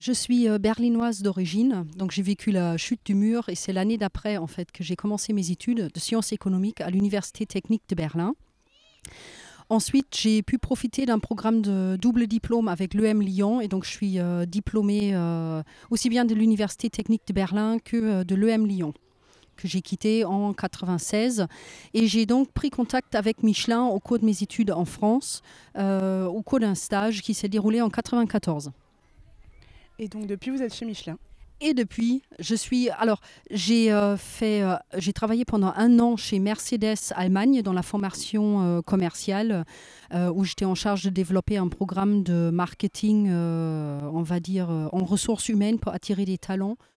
Je suis berlinoise d'origine, donc j'ai vécu la chute du mur et c'est l'année d'après en fait que j'ai commencé mes études de sciences économiques à l'Université technique de Berlin. Ensuite, j'ai pu profiter d'un programme de double diplôme avec l'EM Lyon et donc je suis diplômée aussi bien de l'Université technique de Berlin que de l'EM Lyon que j'ai quitté en 96 et j'ai donc pris contact avec Michelin au cours de mes études en France, au cours d'un stage qui s'est déroulé en 94. Et donc depuis, vous êtes chez Michelin. Et depuis, je suis. Alors, j'ai travaillé pendant un an chez Mercedes Allemagne dans la formation commerciale, où j'étais en charge de développer un programme de marketing, on va dire, en ressources humaines pour attirer des talents